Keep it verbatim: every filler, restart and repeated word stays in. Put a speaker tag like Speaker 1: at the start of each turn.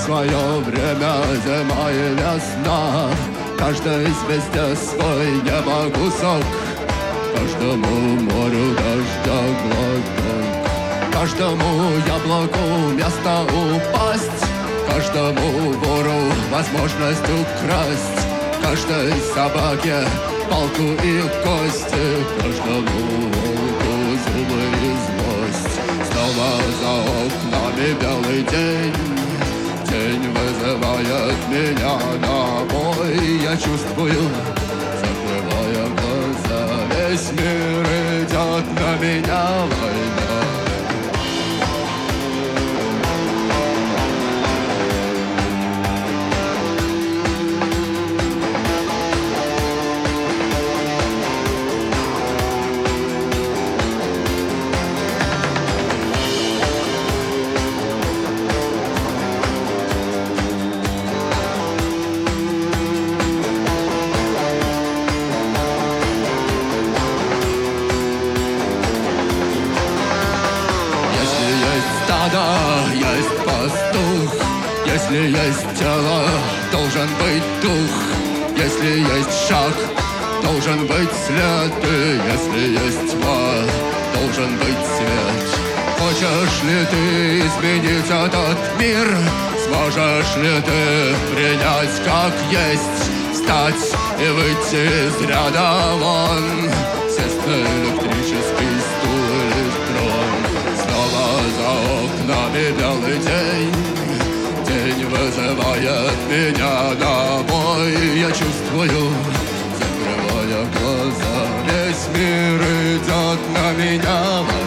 Speaker 1: свое время зима и весна. Каждой звезде свой небо кусок, каждому морю дождя глоток, каждому яблоку место упасть, каждому вору возможность украсть, каждой собаке палку и кости, каждому волку зубы и злость. Снова за окнами белый день, день вызывает меня домой. Я чувствую, закрывая глаза, весь мир идет на меня война. Есть пастух, если есть тело, должен быть дух. Если есть шаг, должен быть след. И если есть тьма, должен быть свет. Хочешь ли ты изменить этот мир? Сможешь ли ты принять как есть? Встать и выйти из ряда вон, сесть на электрический стул или трон. Снова за окнами белый день, день вызывает меня домой. Я чувствую, закрывая глаза, весь мир идет на меня.